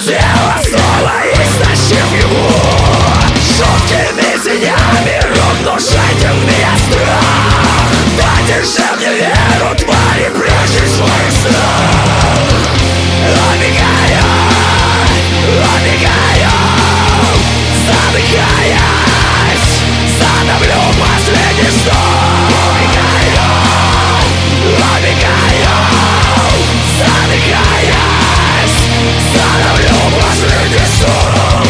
тело, снова истощив его. Жуткими тенями рук внушайте в меня страх. Дайте мне веру, твари, прячь свой страх. Убегаю, задыхаясь, задавлю последний стон. Убегаю, задыхаясь, задавлю последний стон.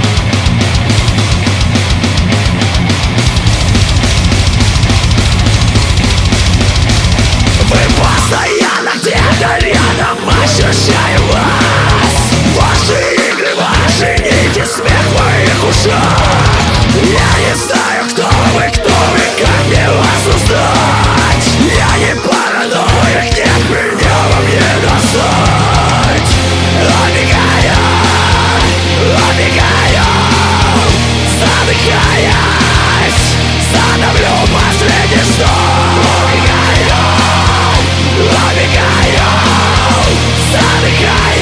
Вы постоянно где-то рядом, ощущаю вас. Ваши игры, ваши нити, смех в моих ушах. Я не знаю, кто вы, как мне вас узнать. Я не параноик, нет, меня вам не достать. Убегаю, задыхаясь, задавлю последний стон. Убегаю, задыхаясь.